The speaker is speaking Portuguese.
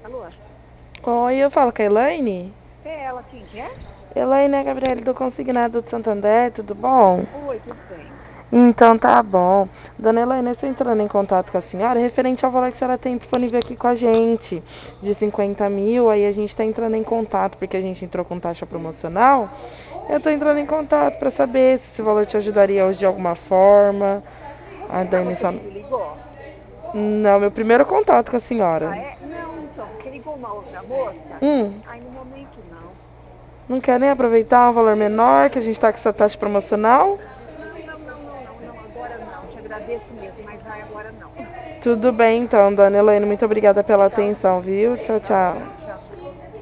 Alô? Oi, eu falo com a Elaine. É ela, quem que é? Elaine é a Gabriele do Consignado de Santander, tudo bom? Oi, tudo bem. Então tá bom. Dona Elaine, eu estou entrando em contato com a senhora referente ao valor que a senhora tem disponível aqui com a gente, de 50 mil. Aí a gente está entrando em contato porque a gente entrou com taxa promocional. Eu estou entrando em contato para saber se esse valor te ajudaria hoje de alguma forma. A É Dani você só... que me ligou? Não, meu primeiro contato com a senhora. Ah, é? Não, então, porque ligou uma outra moça. Hum, Ai, no momento não. não quer nem aproveitar um valor menor que a gente está com essa taxa promocional? Não, agora não. Te agradeço mesmo, mas ai, agora não. Tudo bem então, dona Elaine. Muito obrigada pela Tchau, atenção, viu? Tchau, tchau. tchau.